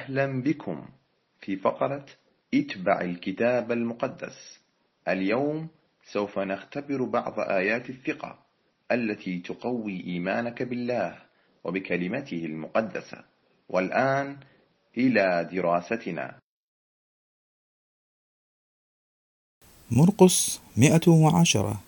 أهلا بكم في فقرة اتبع الكتاب المقدس. اليوم سوف نختبر بعض آيات الثقة التي تقوي إيمانك بالله وبكلمته المقدسة. والآن إلى دراستنا. مرقس 110.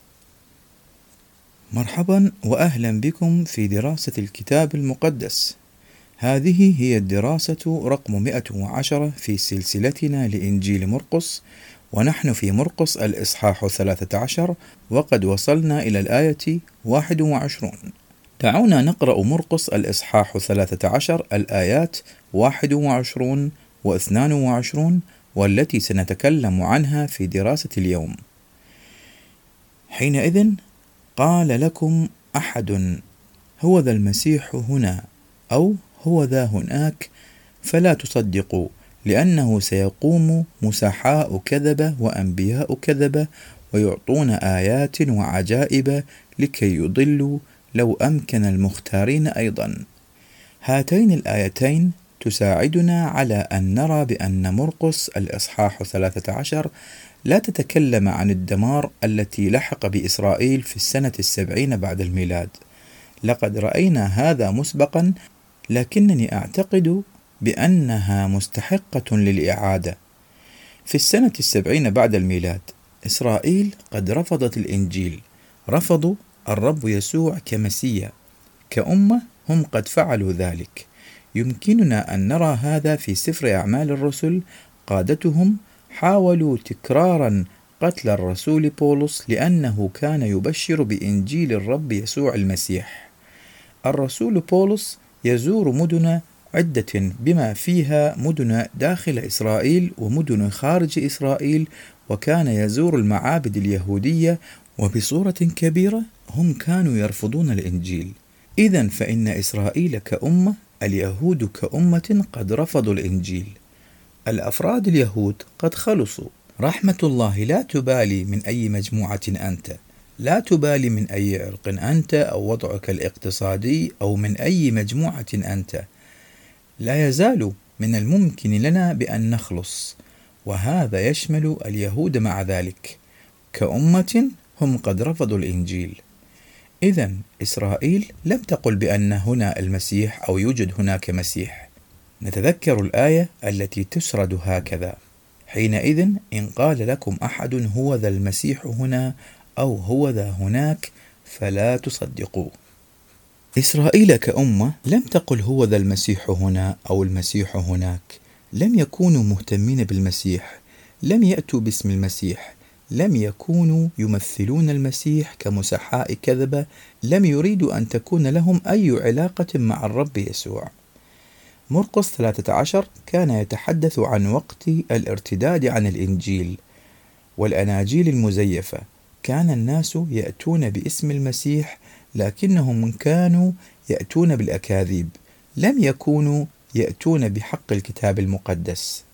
مرحبا وأهلا بكم في دراسة الكتاب المقدس. هذه هي الدراسة رقم 110 في سلسلتنا لإنجيل مرقس، ونحن في مرقس الإصحاح 13 وقد وصلنا إلى الآية 21. دعونا نقرأ مرقس الإصحاح 13 الآيات 21 و22 والتي سنتكلم عنها في دراسة اليوم. حينئذ قال لكم أحد: هو ذا المسيح هنا، أو هو ذا هناك، فلا تصدقوا، لأنه سيقوم مسحاء كذبة وأنبياء كذبة ويعطون آيات وعجائب لكي يضلوا لو أمكن المختارين أيضا. هاتين الآيتين تساعدنا على أن نرى بأن مرقس الإصحاح 13 لا تتكلم عن الدمار التي لحق بإسرائيل في السنة 70 بعد الميلاد. لقد رأينا هذا مسبقا، لكنني أعتقد بأنها مستحقة للإعادة. في السنة 70 بعد الميلاد إسرائيل قد رفضت الإنجيل، رفضوا الرب يسوع كمسيا. كأمة هم قد فعلوا ذلك. يمكننا أن نرى هذا في سفر أعمال الرسل. قادتهم حاولوا تكرارا قتل الرسول بولس لأنه كان يبشر بإنجيل الرب يسوع المسيح. الرسول بولس يزور مدن عدة بما فيها مدن داخل إسرائيل ومدن خارج إسرائيل، وكان يزور المعابد اليهودية، وبصورة كبيرة هم كانوا يرفضون الإنجيل. إذن فإن إسرائيل كأمة، اليهود كأمة قد رفضوا الإنجيل. الأفراد اليهود قد خلصوا. رحمة الله لا تبالي من أي مجموعة أنت، لا تبالي من أي عرق أنت أو وضعك الاقتصادي أو من أي مجموعة أنت. لا يزال من الممكن لنا بأن نخلص، وهذا يشمل اليهود مع ذلك. كأمة هم قد رفضوا الإنجيل. إذن إسرائيل لم تقل بأن هنا المسيح أو يوجد هناك مسيح. نتذكر الآية التي تسرد هكذا: حينئذ إن قال لكم أحد هو ذا المسيح هنا أو هو ذا هناك فلا تصدقوا. إسرائيل كأمة لم تقل هو ذا المسيح هنا أو المسيح هناك. لم يكونوا مهتمين بالمسيح، لم يأتوا باسم المسيح، لم يكونوا يمثلون المسيح كمسحاء كذبة، لم يريدوا أن تكون لهم أي علاقة مع الرب يسوع. مرقس 13 كان يتحدث عن وقت الارتداد عن الإنجيل والأناجيل المزيفة. كان الناس يأتون باسم المسيح، لكنهم كانوا يأتون بالأكاذيب، لم يكونوا يأتون بحق الكتاب المقدس.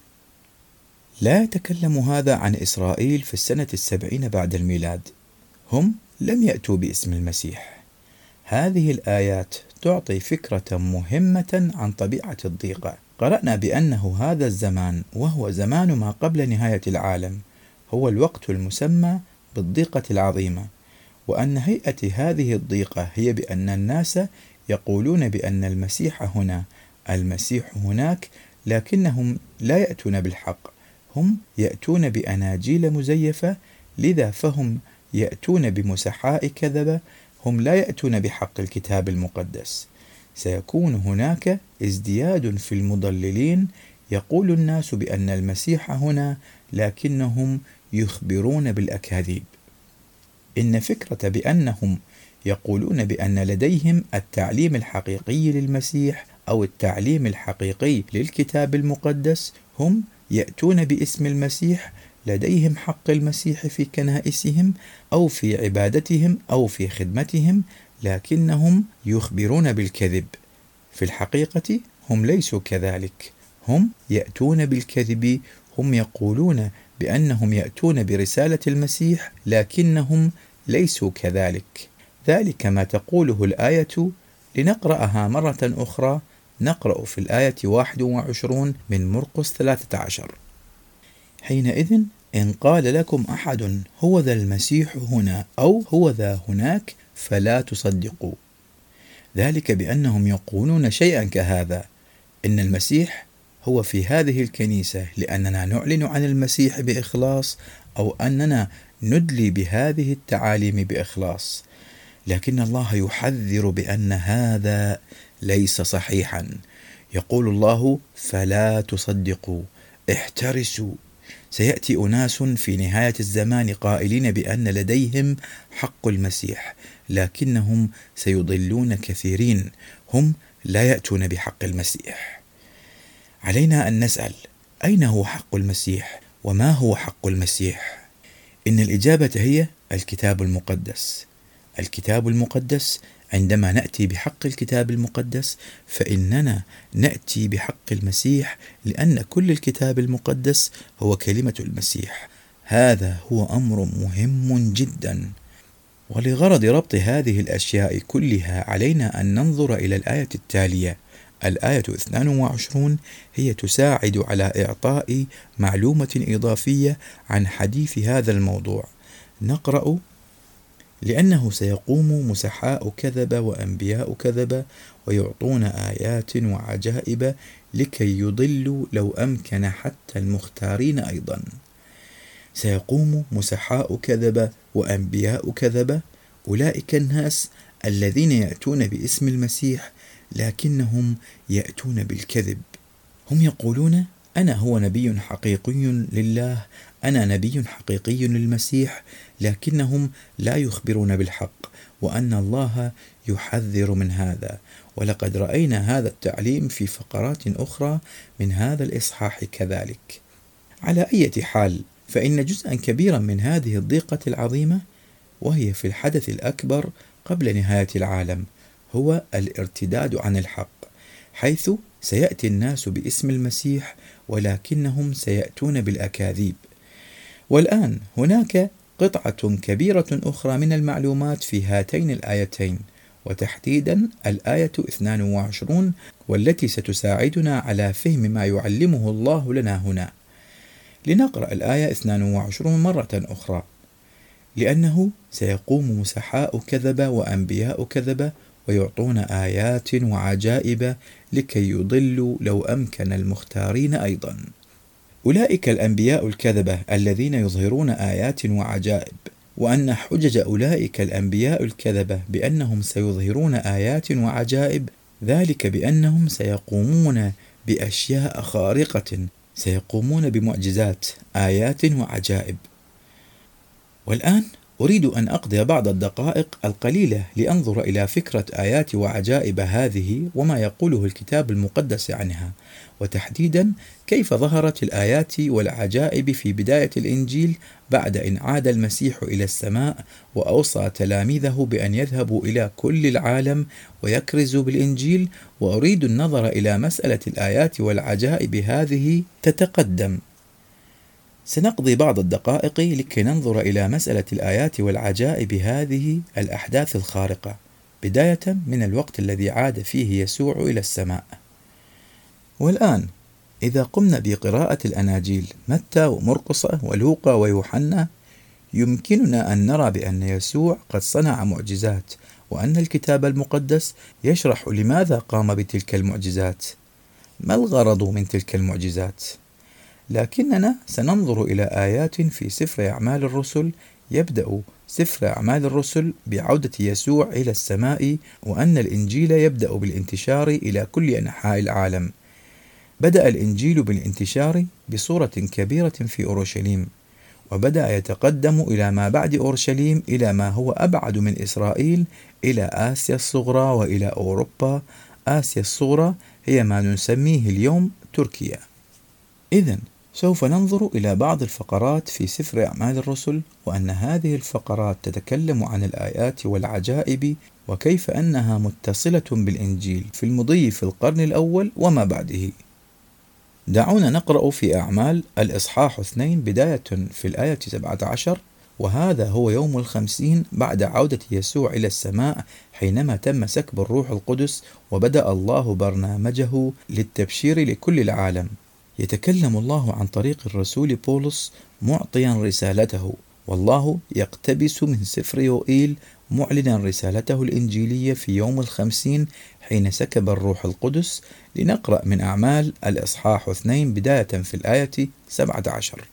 لا يتكلم هذا عن إسرائيل في السنة 70 بعد الميلاد. هم لم يأتوا باسم المسيح. هذه الآيات تعطي فكرة مهمة عن طبيعة الضيقة. قرأنا بأنه هذا الزمان، وهو زمان ما قبل نهاية العالم، هو الوقت المسمى بالضيقة العظيمة، وأن هيئة هذه الضيقة هي بأن الناس يقولون بأن المسيح هنا، المسيح هناك، لكنهم لا يأتون بالحق. هم يأتون بأناجيل مزيفة، لذا فهم يأتون بمسحاء كذبة. هم لا يأتون بحق الكتاب المقدس. سيكون هناك ازدياد في المضللين. يقول الناس بأن المسيح هنا، لكنهم يخبرون بالأكاذيب. إن فكرة بأنهم يقولون بأن لديهم التعليم الحقيقي للمسيح أو التعليم الحقيقي للكتاب المقدس، هم يأتون باسم المسيح، لديهم حق المسيح في كنائسهم أو في عبادتهم أو في خدمتهم، لكنهم يخبرون بالكذب. في الحقيقة هم ليسوا كذلك. هم يأتون بالكذب. هم يقولون بأنهم يأتون برسالة المسيح، لكنهم ليسوا كذلك. ذلك ما تقوله الآية. لنقرأها مرة أخرى نقرأ في الآية 21 من مرقس 13: حينئذ إن قال لكم أحد هو ذا المسيح هنا أو هو ذا هناك فلا تصدقوا، ذلك بأنهم يقولون شيئا كهذا: إن المسيح هو في هذه الكنيسة، لأننا نعلن عن المسيح بإخلاص، أو أننا ندلي بهذه التعاليم بإخلاص. لكن الله يحذر بأن هذا ليس صحيحا. يقول الله: فلا تصدقوا، احترسوا. سيأتي أناس في نهاية الزمان قائلين بأن لديهم حق المسيح، لكنهم سيضلون كثيرين. هم لا يأتون بحق المسيح. علينا أن نسأل: أين هو حق المسيح؟ وما هو حق المسيح؟ إن الإجابة هي الكتاب المقدس. الكتاب المقدس، عندما نأتي بحق الكتاب المقدس فإننا نأتي بحق المسيح، لأن كل الكتاب المقدس هو كلمة المسيح. هذا هو أمر مهم جدا. ولغرض ربط هذه الأشياء كلها علينا أن ننظر إلى الآية التالية. الآية 22 هي تساعد على إعطاء معلومة إضافية عن حديث هذا الموضوع. نقرأ: لأنه سيقوم مسحاء كذب وأنبياء كذب ويعطون آيات وعجائب لكي يضلوا لو أمكن حتى المختارين أيضا. سيقوم مسحاء كذب وأنبياء كذب، أولئك الناس الذين يأتون باسم المسيح لكنهم يأتون بالكذب. هم يقولون: أنا هو نبي حقيقي لله، أنا نبي حقيقي للمسيح، لكنهم لا يخبرون بالحق، وأن الله يحذر من هذا. ولقد رأينا هذا التعليم في فقرات أخرى من هذا الإصحاح كذلك. على أي حال، فإن جزءا كبيرا من هذه الضيقة العظيمة، وهي في الحدث الأكبر قبل نهاية العالم، هو الارتداد عن الحق، حيث سيأتي الناس باسم المسيح ولكنهم سيأتون بالأكاذيب. والآن هناك قطعة كبيرة أخرى من المعلومات في هاتين الآيتين، وتحديدا الآية 22، والتي ستساعدنا على فهم ما يعلمه الله لنا هنا. لنقرأ الآية 22 مرة أخرى: لأنه سيقوم مسحاء كذب وأنبياء كذب ويعطون آيات وعجائب لكي يضلوا لو أمكن المختارين أيضا. أولئك الأنبياء الكذبة الذين يظهرون آيات وعجائب، وأن حجج أولئك الأنبياء الكذبة بأنهم سيظهرون آيات وعجائب، ذلك بأنهم سيقومون بأشياء خارقة، سيقومون بمعجزات، آيات وعجائب. والآن أريد أن أقضي بعض الدقائق القليلة لأنظر إلى فكرة آيات وعجائب هذه وما يقوله الكتاب المقدس عنها، وتحديدا كيف ظهرت الآيات والعجائب في بداية الإنجيل بعد أن عاد المسيح إلى السماء وأوصى تلاميذه بأن يذهبوا إلى كل العالم ويكرزوا بالإنجيل. وأريد النظر إلى مسألة الآيات والعجائب هذه تتقدم. سنقضي بعض الدقائق لكي ننظر إلى مسألة الآيات والعجائب هذه الأحداث الخارقة، بداية من الوقت الذي عاد فيه يسوع إلى السماء. والآن إذا قمنا بقراءة الأناجيل متى ومرقس ولوقا ويوحنا، يمكننا أن نرى بأن يسوع قد صنع معجزات، وأن الكتاب المقدس يشرح لماذا قام بتلك المعجزات، ما الغرض من تلك المعجزات. لكننا سننظر إلى آيات في سفر أعمال الرسل. يبدأ سفر أعمال الرسل بعودة يسوع إلى السماء، وأن الإنجيل يبدأ بالانتشار إلى كل أنحاء العالم. بدأ الإنجيل بالانتشار بصورة كبيرة في أورشليم، وبدأ يتقدم إلى ما بعد أورشليم، إلى ما هو أبعد من إسرائيل، إلى آسيا الصغرى وإلى أوروبا. آسيا الصغرى هي ما نسميه اليوم تركيا. إذن سوف ننظر إلى بعض الفقرات في سفر أعمال الرسل، وأن هذه الفقرات تتكلم عن الآيات والعجائب وكيف أنها متصلة بالإنجيل في المضي في القرن الأول وما بعده. دعونا نقرأ في أعمال الإصحاح 2 بداية في الآية 17 وهذا هو يوم 50 بعد عودة يسوع إلى السماء، حينما تم سكب الروح القدس وبدأ الله برنامجه للتبشير لكل العالم. يتكلم الله عن طريق الرسول بولس معطيا رسالته، والله يقتبس من سفر يوئيل معلنا رسالته الإنجيلية في يوم 50 حين سكب الروح القدس. لنقرأ من أعمال الإصحاح 2 بداية في الآية 17.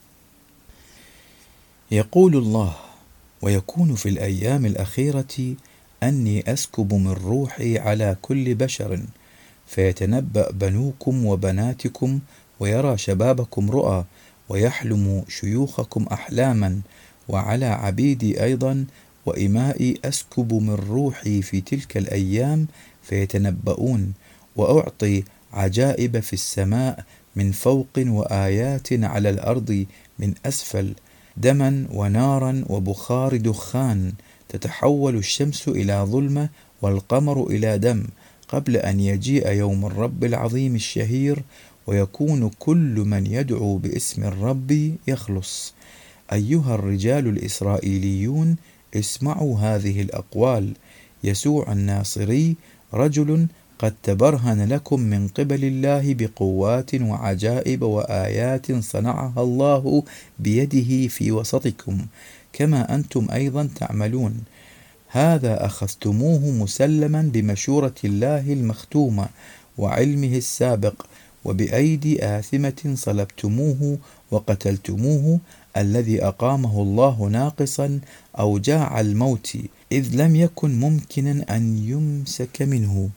يقول الله: ويكون في الأيام الأخيرة أني أسكب من روحي على كل بشر، فيتنبأ بنوكم وبناتكم، ويرى شبابكم رؤى، ويحلم شيوخكم أحلاما، وعلى عبيدي أيضا وإمائي أسكب من روحي في تلك الأيام فيتنبؤون، وأعطي عجائب في السماء من فوق، وآيات على الأرض من أسفل، دما ونارا وبخار دخان، تتحول الشمس إلى ظلمة والقمر إلى دم، قبل أن يجيء يوم الرب العظيم الشهير، ويكون كل من يدعو باسم الرب يخلص. أيها الرجال الإسرائيليون، اسمعوا هذه الأقوال: يسوع الناصري رجل قد تبرهن لكم من قبل الله بقوات وعجائب وآيات صنعها الله بيده في وسطكم، كما أنتم أيضا تعملون. هذا أخذتموه مسلما بمشورة الله المختومة وعلمه السابق، وبأيدي آثمة صلبتموه وقتلتموه، الذي أقامه الله ناقصا أوجاع الموت، إذ لم يكن ممكنا أن يمسك منه.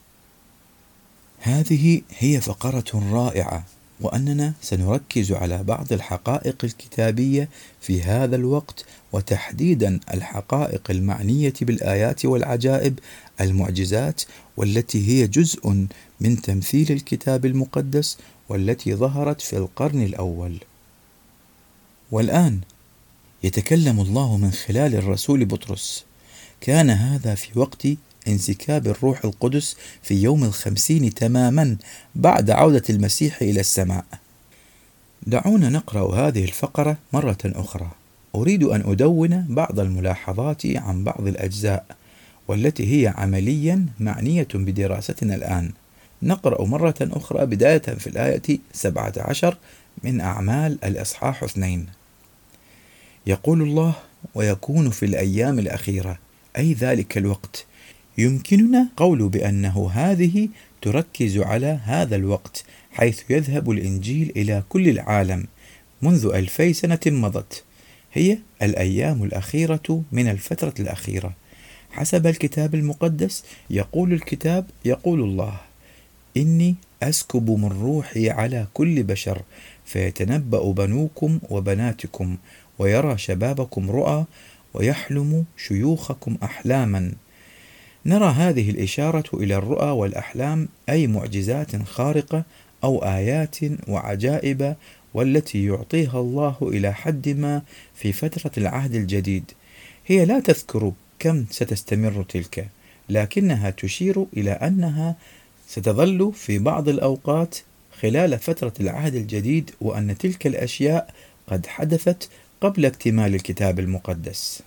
هذه هي فقرة رائعة، وأننا سنركز على بعض الحقائق الكتابية في هذا الوقت، وتحديدا الحقائق المعنية بالآيات والعجائب المعجزات، والتي هي جزء من تمثيل الكتاب المقدس، والتي ظهرت في القرن الأول. والآن يتكلم الله من خلال الرسول بطرس. كان هذا في وقت انسكاب الروح القدس في يوم 50 تماما بعد عودة المسيح إلى السماء. دعونا نقرأ هذه الفقرة مرة أخرى. أريد أن أدون بعض الملاحظات عن بعض الأجزاء، والتي هي عمليا معنية بدراستنا الآن. نقرأ مرة أخرى بداية في الآية 17 من أعمال الإصحاح 2. يقول الله: ويكون في الأيام الأخيرة، أي ذلك الوقت. يمكننا قول بأنه هذه تركز على هذا الوقت، حيث يذهب الإنجيل إلى كل العالم منذ 2000 سنة مضت. هي الأيام الأخيرة من الفترة الأخيرة حسب الكتاب المقدس. يقول الكتاب، يقول الله: إني أسكب من روحي على كل بشر، فيتنبأ بنوكم وبناتكم، ويرى شبابكم رؤى، ويحلم شيوخكم أحلاما. نرى هذه الإشارة إلى الرؤى والأحلام، أي معجزات خارقة أو آيات وعجائب، والتي يعطيها الله إلى حد ما في فترة العهد الجديد. هي لا تذكر كم ستستمر تلك، لكنها تشير إلى أنها ستظل في بعض الأوقات خلال فترة العهد الجديد، وأن تلك الأشياء قد حدثت قبل اكتمال الكتاب المقدس.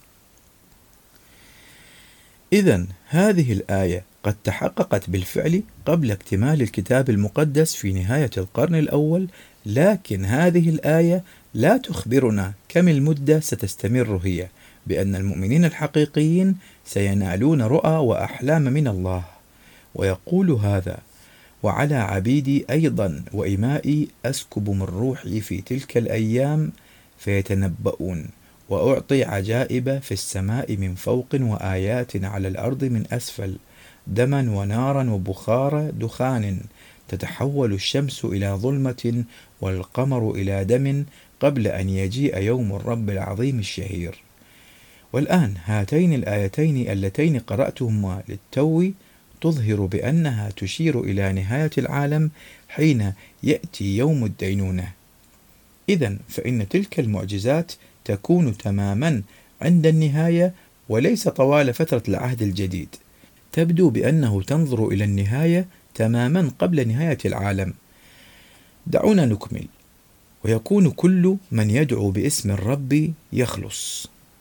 إذن هذه الآية قد تحققت بالفعل قبل اكتمال الكتاب المقدس في نهاية القرن الأول، لكن هذه الآية لا تخبرنا كم المدة ستستمر هي، بأن المؤمنين الحقيقيين سينالون رؤى وأحلام من الله. ويقول هذا: وعلى عبيدي أيضا وإمائي أسكب من روحي في تلك الأيام فيتنبؤون، وأعطي عجائب في السماء من فوق، وآيات على الأرض من أسفل، دما ونارا وبخار دخان، تتحول الشمس إلى ظلمة والقمر إلى دم، قبل أن يجيء يوم الرب العظيم الشهير. والآن هاتين الآيتين اللتين قرأتهما للتو تظهر بأنها تشير إلى نهاية العالم حين يأتي يوم الدينونة. إذن فإن تلك المعجزات تكون تماما عند النهاية، وليس طوال فترة العهد الجديد. تبدو بأنه تنظر إلى النهاية تماما قبل نهاية العالم. دعونا نكمل. ويكون كل من يدعو باسم الرب يخلص.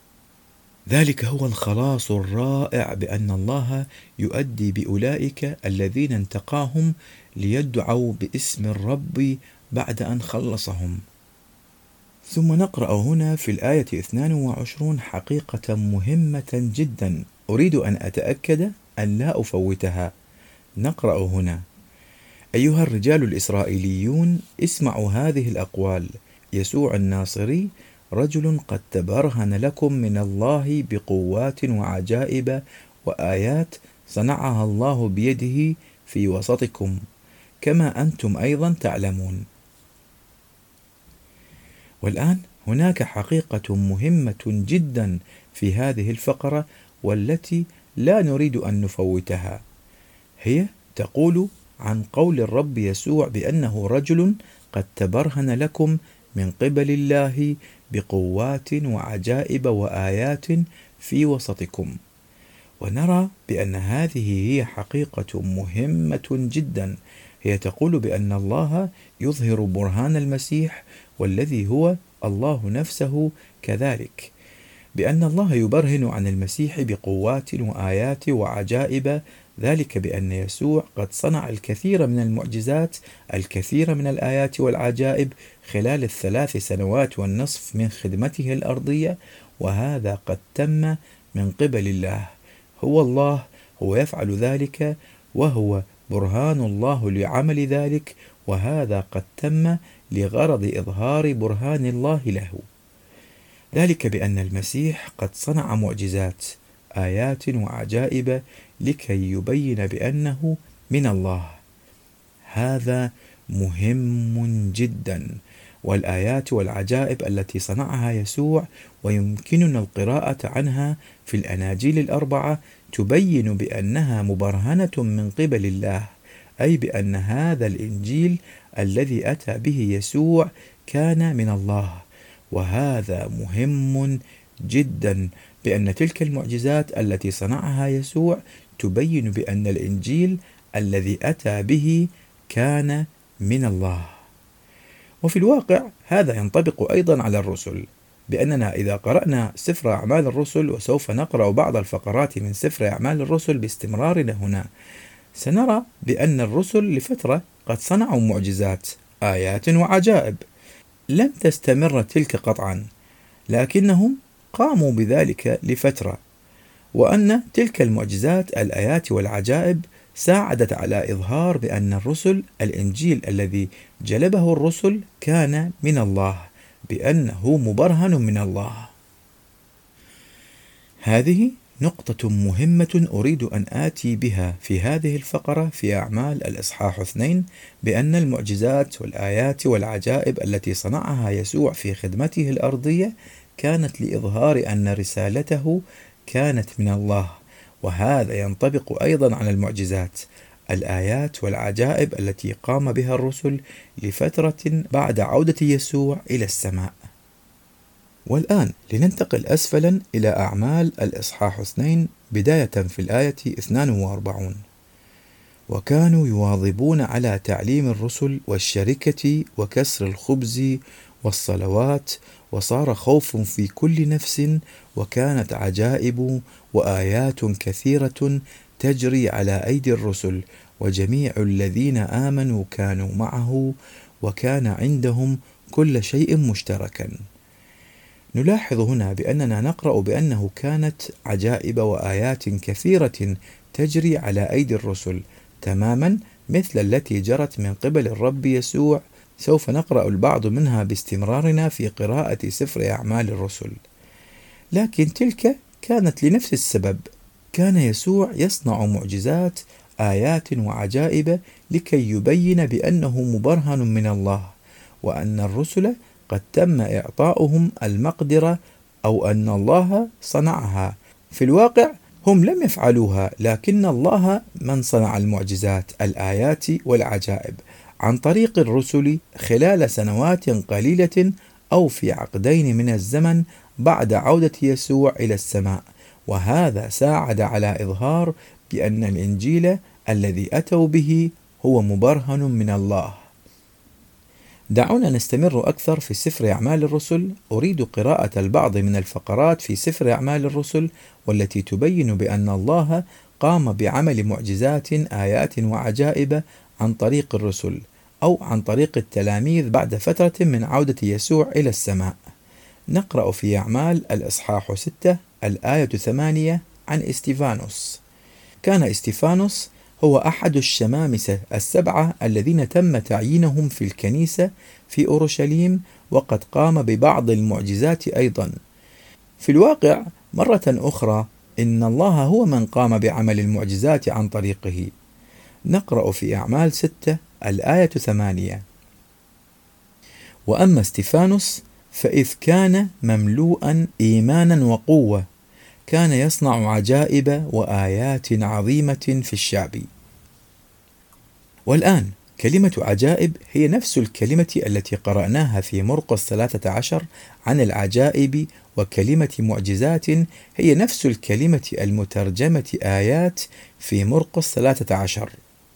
ذلك هو الخلاص الرائع، بأن الله يؤدي بأولئك الذين انتقاهم ليدعوا باسم الرب بعد أن خلصهم. ثم نقرأ هنا في الآية 22 حقيقة مهمة جدا أريد أن أتأكد أن لا أفوتها. نقرأ هنا: أيها الرجال الإسرائيليون، اسمعوا هذه الأقوال. يسوع الناصري رجل قد تبرهن لكم من الله بقوات وعجائب وآيات صنعها الله بيده في وسطكم، كما أنتم أيضا تعلمون. والآن هناك حقيقة مهمة جدا في هذه الفقرة والتي لا نريد أن نفوتها. هي تقول عن قول الرب يسوع بأنه رجل قد تبرهن لكم من قبل الله بقوات وعجائب وآيات في وسطكم. ونرى بأن هذه هي حقيقة مهمة جدا. هي تقول بأن الله يظهر برهان المسيح، والذي هو الله نفسه كذلك، بأن الله يبرهن عن المسيح بقوات وآيات وعجائب، ذلك بأن يسوع قد صنع الكثير من المعجزات، الكثير من الآيات والعجائب خلال 3 سنوات ونصف من خدمته الأرضية، وهذا قد تم من قبل الله. هو الله، هو يفعل ذلك، وهو برهان الله لعمل ذلك، وهذا قد تم لغرض إظهار برهان الله له. ذلك بأن المسيح قد صنع معجزات، آيات وعجائب لكي يبين بأنه من الله. هذا مهم جدا. والآيات والعجائب التي صنعها يسوع ويمكننا القراءة عنها في الأناجيل ال4 تبين بأنها مبرهنة من قبل الله، أي بأن هذا الإنجيل الذي أتى به يسوع كان من الله. وهذا مهم جدا، بأن تلك المعجزات التي صنعها يسوع تبين بأن الإنجيل الذي أتى به كان من الله. وفي الواقع هذا ينطبق أيضا على الرسل، بأننا إذا قرأنا سفر أعمال الرسل، وسوف نقرأ بعض الفقرات من سفر أعمال الرسل باستمرارنا هنا، سنرى بأن الرسل لفترة قد صنعوا معجزات، آيات وعجائب. لم تستمر تلك قطعا، لكنهم قاموا بذلك لفترة، وأن تلك المعجزات، الآيات والعجائب ساعدت على إظهار بأن الرسل، الإنجيل الذي جلبه الرسل كان من الله، بأنه مبرهن من الله. هذه نقطة مهمة أريد أن آتي بها في هذه الفقرة في أعمال الإصحاح 2، بأن المعجزات والآيات والعجائب التي صنعها يسوع في خدمته الأرضية كانت لإظهار أن رسالته كانت من الله. وهذا ينطبق أيضا على المعجزات، الآيات والعجائب التي قام بها الرسل لفترة بعد عودة يسوع إلى السماء. والآن لننتقل أسفلا إلى أعمال الإصحاح 2 بداية في الآية 42. وكانوا يواظبون على تعليم الرسل والشركة وكسر الخبز والصلوات، وصار خوف في كل نفس، وكانت عجائب وآيات كثيرة تجري على أيدي الرسل، وجميع الذين آمنوا كانوا معه، وكان عندهم كل شيء مشتركا. نلاحظ هنا بأننا نقرأ بأنه كانت عجائب وآيات كثيرة تجري على أيدي الرسل، تماما مثل التي جرت من قبل الرب يسوع. سوف نقرأ البعض منها باستمرارنا في قراءة سفر أعمال الرسل. لكن تلك كانت لنفس السبب، كان يسوع يصنع معجزات، آيات وعجائب لكي يبين بأنه مبرهن من الله، وأن الرسل قد تم إعطاؤهم المقدرة، أو أن الله صنعها. في الواقع هم لم يفعلوها، لكن الله من صنع المعجزات، الآيات والعجائب عن طريق الرسل خلال سنوات قليلة أو في عقدين من الزمن بعد عودة يسوع إلى السماء. وهذا ساعد على إظهار بأن الإنجيل الذي أتوا به هو مبرهن من الله. دعونا نستمر أكثر في سفر أعمال الرسل. أريد قراءة البعض من الفقرات في سفر أعمال الرسل والتي تبين بأن الله قام بعمل معجزات، آيات وعجائب عن طريق الرسل أو عن طريق التلاميذ بعد فترة من عودة يسوع إلى السماء. نقرأ في أعمال الإصحاح 6 الآية 8 عن استيفانوس. كان استيفانوس هو أحد الشمامسة 7 الذين تم تعيينهم في الكنيسة في أورشليم، وقد قام ببعض المعجزات أيضا. في الواقع مرة أخرى إن الله هو من قام بعمل المعجزات عن طريقه. نقرأ في أعمال 6 الآية 8: وأما استيفانوس فإذ كان مملوءا إيمانا وقوة كان يصنع عجائب وآيات عظيمة في الشعب. والآن كلمة عجائب هي نفس الكلمة التي قرأناها في مرقس 13 عن العجائب، وكلمة معجزات هي نفس الكلمة المترجمة آيات في مرقس 13.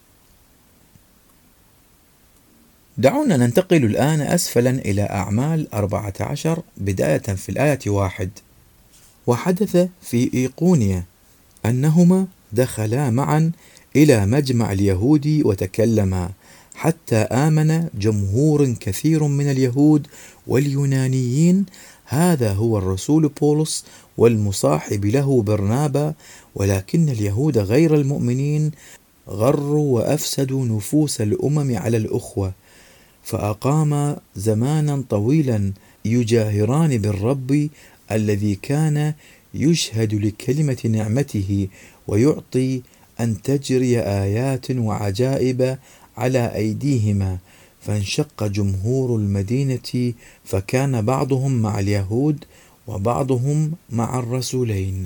دعونا ننتقل الآن أسفلا إلى أعمال 14 بداية في الآية 1: وحدث في إيقونيا أنهما دخلا معا إلى مجمع اليهود وتكلما، حتى آمن جمهور كثير من اليهود واليونانيين. هذا هو الرسول بولس والمصاحب له برنابا، ولكن اليهود غير المؤمنين غروا وأفسدوا نفوس الأمم على الأخوة، فأقام زمانا طويلا يجاهران بالرب الذي كان يشهد لكلمة نعمته ويعطي أن تجري آيات وعجائب على أيديهما. فانشق جمهور المدينة، فكان بعضهم مع اليهود وبعضهم مع الرسولين.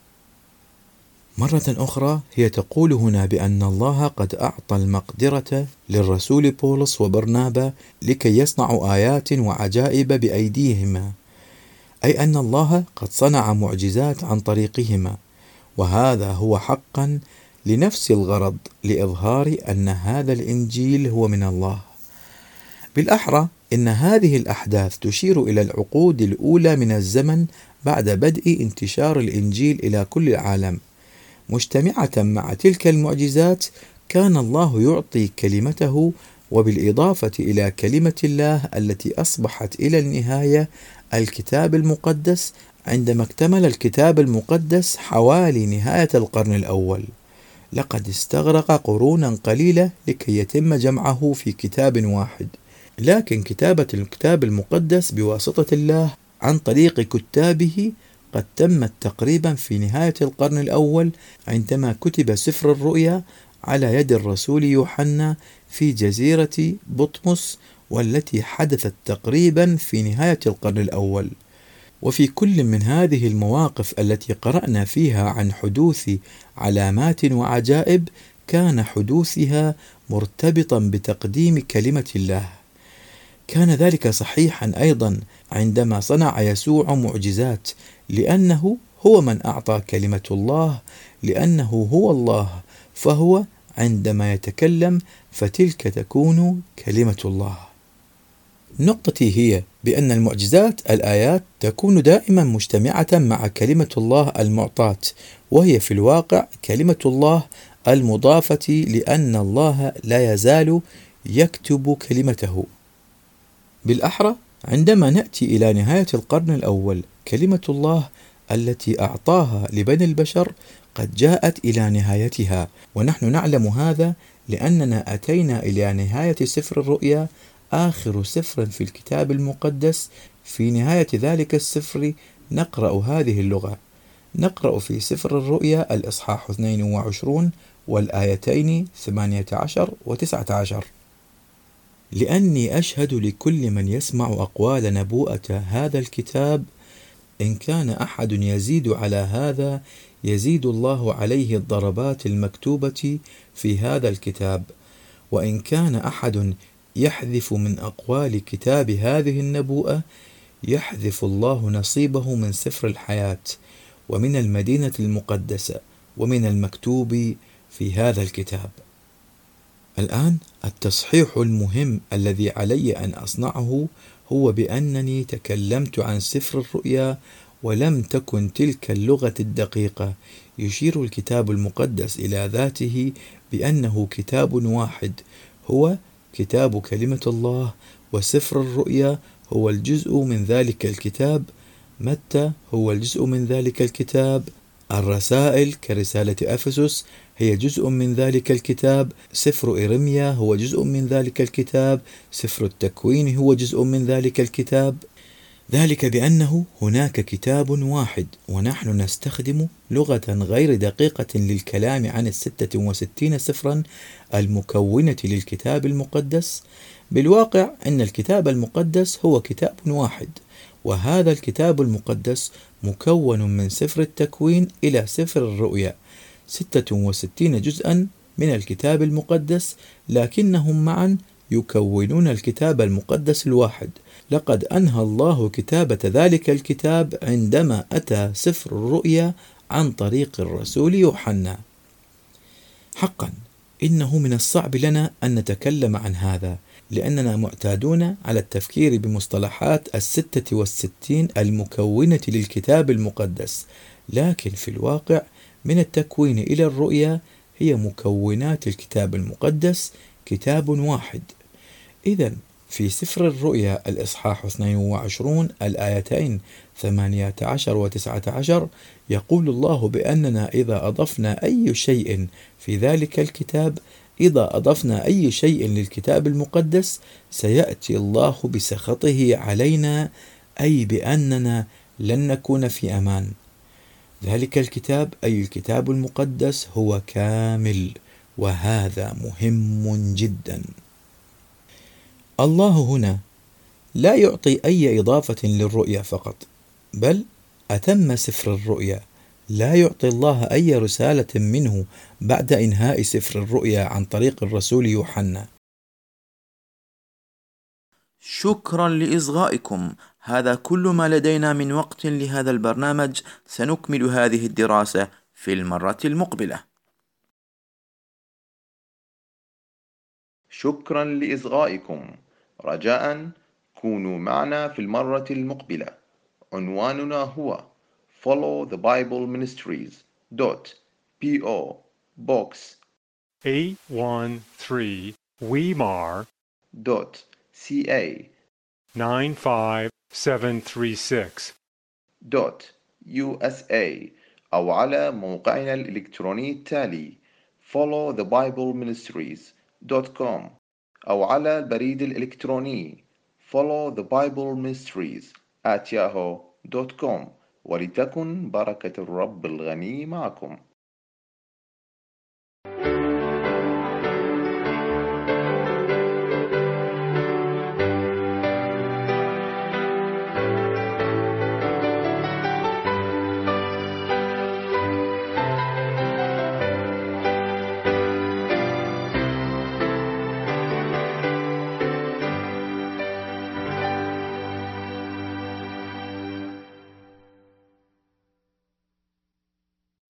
مرة أخرى هي تقول هنا بأن الله قد أعطى المقدرة للرسول بولس وبرنابا لكي يصنعوا آيات وعجائب بأيديهما، أي أن الله قد صنع معجزات عن طريقهما، وهذا هو حقا لنفس الغرض، لإظهار أن هذا الإنجيل هو من الله. بالأحرى إن هذه الأحداث تشير إلى العقود الأولى من الزمن بعد بدء انتشار الإنجيل إلى كل العالم. مجتمعة مع تلك المعجزات كان الله يعطي كلمته، وبالإضافة إلى كلمة الله التي أصبحت إلى النهاية الكتاب المقدس، عندما اكتمل الكتاب المقدس حوالي نهاية القرن الأول. لقد استغرق قرونا قليلة لكي يتم جمعه في كتاب واحد، لكن كتابة الكتاب المقدس بواسطة الله عن طريق كتابه قد تمت تقريبا في نهاية القرن الأول، عندما كتب سفر الرؤيا على يد الرسول يوحنا في جزيرة بطمس، والتي حدثت تقريبا في نهاية القرن الأول. وفي كل من هذه المواقف التي قرأنا فيها عن حدوث علامات وعجائب كان حدوثها مرتبطا بتقديم كلمة الله. كان ذلك صحيحا أيضا عندما صنع يسوع معجزات، لأنه هو من أعطى كلمة الله، لأنه هو الله، فهو عندما يتكلم فتلك تكون كلمة الله. نقطتي هي بأن المعجزات الآيات تكون دائما مجتمعة مع كلمة الله المعطاة، وهي في الواقع كلمة الله المضافة، لأن الله لا يزال يكتب كلمته. بالأحرى عندما نأتي إلى نهاية القرن الأول، كلمة الله التي أعطاها لبني البشر قد جاءت إلى نهايتها، ونحن نعلم هذا لأننا أتينا إلى نهاية سفر الرؤيا، آخر سفر في الكتاب المقدس. في نهاية ذلك السفر نقرأ هذه اللغة. نقرأ في سفر الرؤيا الإصحاح 22 والآيتين 18 و19: لأني أشهد لكل من يسمع أقوال نبوءة هذا الكتاب، إن كان أحد يزيد على هذا يزيد الله عليه الضربات المكتوبة في هذا الكتاب، وإن كان أحد يحذف من أقوال كتاب هذه النبوءة يحذف الله نصيبه من سفر الحياة ومن المدينة المقدسة ومن المكتوب في هذا الكتاب. الآن التصحيح المهم الذي علي أن أصنعه هو بأنني تكلمت عن سفر الرؤيا ولم تكن تلك اللغة الدقيقة. يشير الكتاب المقدس إلى ذاته بأنه كتاب واحد، هو كتاب كلمة الله، وسفر الرؤيا هو الجزء من ذلك الكتاب، متى هو الجزء من ذلك الكتاب، الرسائل كرسالة أفسس هي جزء من ذلك الكتاب، سفر إيرميا هو جزء من ذلك الكتاب، سفر التكوين هو جزء من ذلك الكتاب. ذلك بأنه هناك كتاب واحد، ونحن نستخدم لغة غير دقيقة للكلام عن 66 سفرا المكونة للكتاب المقدس. بالواقع أن الكتاب المقدس هو كتاب واحد، وهذا الكتاب المقدس مكون من سفر التكوين إلى سفر الرؤيا، 66 جزءا من الكتاب المقدس، لكنهم معا يكونون الكتاب المقدس الواحد. لقد أنهى الله كتابة ذلك الكتاب عندما أتى سفر الرؤيا عن طريق الرسول يوحنا. حقا إنه من الصعب لنا أن نتكلم عن هذا، لأننا معتادون على التفكير بمصطلحات 66 المكونة للكتاب المقدس، لكن في الواقع من التكوين إلى الرؤيا هي مكونات الكتاب المقدس كتاب واحد. إذن في سفر الرؤيا الإصحاح 22 الآيتين 18 و 19 يقول الله بأننا إذا أضفنا أي شيء في ذلك الكتاب، إذا أضفنا أي شيء للكتاب المقدس سيأتي الله بسخطه علينا، أي بأننا لن نكون في أمان. ذلك الكتاب أي الكتاب المقدس هو كامل، وهذا مهم جدا. الله هنا لا يعطي أي إضافة للرؤيا فقط، بل أتم سفر الرؤيا. لا يعطي الله أي رسالة منه بعد إنهاء سفر الرؤيا عن طريق الرسول يوحنا. شكرا لإصغائكم. هذا كل ما لدينا من وقت لهذا البرنامج. سنكمل هذه الدراسة في المرة المقبلة. شكرا لإصغائكم. رجاء كونوا معنا في المرة المقبلة. عنواننا هو Follow the Bible Ministries. P.O. Box 813 Weimar .ca 95736 .USA أو على موقعنا الإلكتروني التالي followthebibleministries.com أو على البريد الإلكتروني followthebibleministries@yahoo.com. ولتكن بركة الرب الغني معكم.